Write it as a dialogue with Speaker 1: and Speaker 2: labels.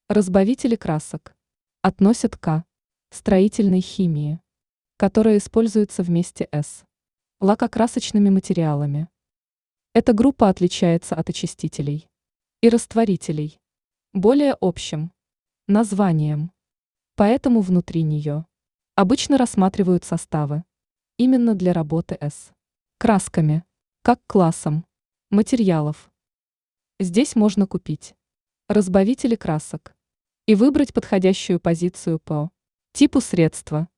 Speaker 1: Разбавители красок относят к строительной химии, которая используется вместе с лакокрасочными материалами. Эта группа отличается от очистителей и растворителей более общим названием, поэтому внутри нее обычно рассматривают составы именно для работы с красками, как классом материалов. Здесь можно купить разбавители красок и выбрать подходящую позицию по типу средства.